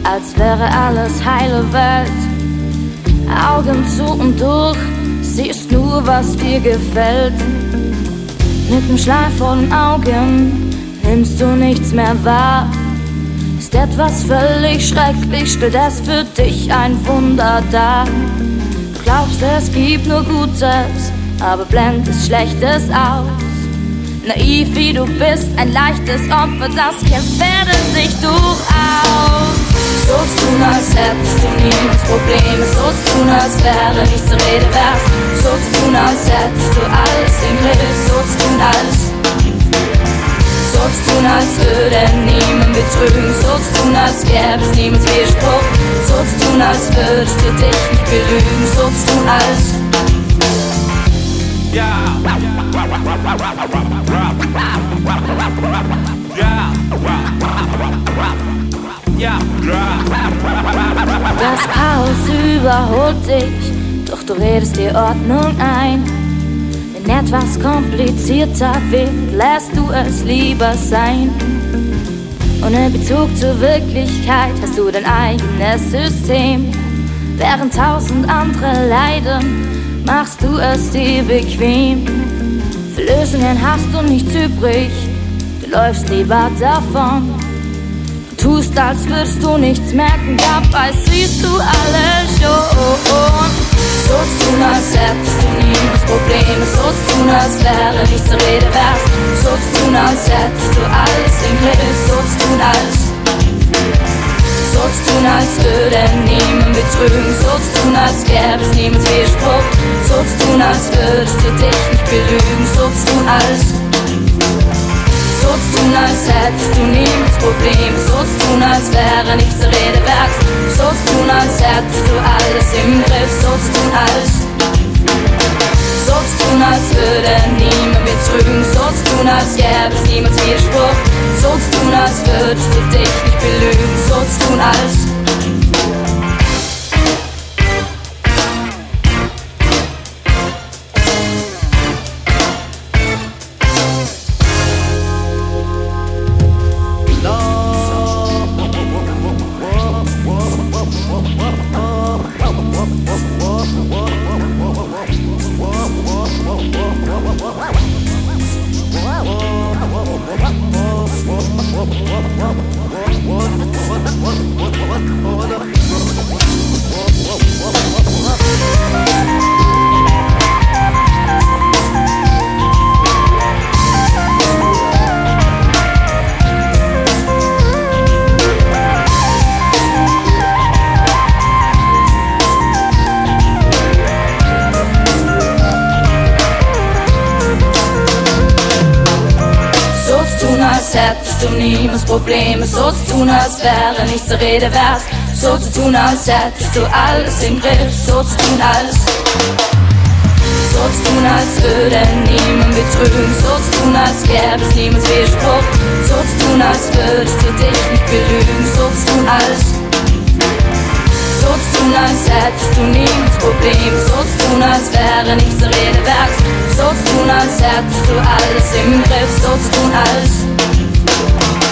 als wäre alles heile Welt. Augen zu und durch, siehst nur, was dir gefällt. Mit dem Schleif vor den Augen nimmst du nichts mehr wahr. Ist etwas völlig schrecklich, stellt es für dich ein Wunder dar. Du glaubst, es gibt nur Gutes, aber blendest Schlechtes aus. Naiv wie du bist, ein leichtes Opfer, das gefährdet dich durchaus. So zu tun, als hättest du nie das Problem, so zu tun, als wäre nichts zur Rede wert. So zu tun, als hättest du alles im Griff, so zu tun, als so zu tun, als würde niemand betrügen, so zu tun, als gäbe es niemands Widerspruch, so zu tun, als würdest du dich nicht belügen, so zu tun, als das Chaos überholt dich, doch du redest dir Ordnung ein. Wenn etwas komplizierter wird, lässt du es lieber sein. Ohne Bezug zur Wirklichkeit hast du dein eigenes System. Während 1000 andere leiden, machst du es dir bequem. Für Lösungen hast du nichts übrig, du läufst lieber davon. Du tust, als würdest du nichts merken, dabei siehst du alles schon. So zu tun, als hättest du nie das Problem, so zu tun, als wäre nichts zur Rede wert. So zu tun, als hättest du alles im Griff, so zu tun, als so zu tun, als würde niemand betrügen, so zu tun, als gäbe es niemands Widerspruch, so zu tun, als würdest du dich nicht belügen, so zu tun, als so zu tun, als hättest du niemands Problem, so zu tun, als wäre nichts zur Rede wert, so zu tun, als hättest du alles im Griff, so zu tun, als so zu tun, als würde niemand betrügen, so zu tun, als gäbe es niemands Widerspruch, so zu tun, als würdest du dich nicht belügen, so zu tun, als hättest du niemands Probleme, so zu tun, als wäre nichts zur Rede wert, so zu tun, als hättest du alles im Griff, so zu tun, als so zu tun, als würde niemand betrügen, so zu tun, als gäbe es niemands Widerspruch, so zu tun, als würdest du dich nicht belügen, so zu tun, als so zu tun, als hättest du niemands Problem, so zu tun, als wäre nichts zur Rede wert, so zu tun, als hättest du alles im Griff, so zu tun, als